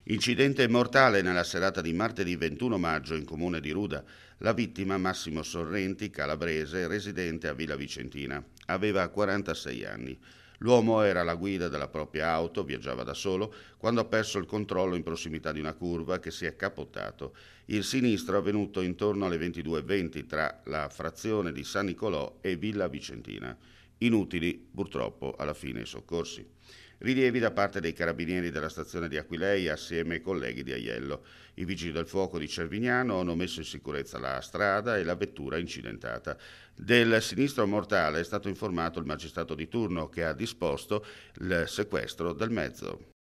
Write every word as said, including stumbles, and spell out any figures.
Incidente mortale nella serata di martedì ventuno maggio in comune di Ruda. La vittima, Massimo Sorrenti, calabrese, residente a Villa Vicentina. Aveva quarantasei anni. L'uomo era alla guida della propria auto, viaggiava da solo, quando ha perso il controllo in prossimità di una curva che si è capottato. Il sinistro è avvenuto intorno alle ventidue e venti tra la frazione di San Nicolò e Villa Vicentina. Inutili, purtroppo, alla fine i soccorsi. Rilievi da parte dei carabinieri della stazione di Aquileia assieme ai colleghi di Aiello. I vigili del fuoco di Cervignano hanno messo in sicurezza la strada e la vettura incidentata. Del sinistro mortale è stato informato il magistrato di turno che ha disposto il sequestro del mezzo.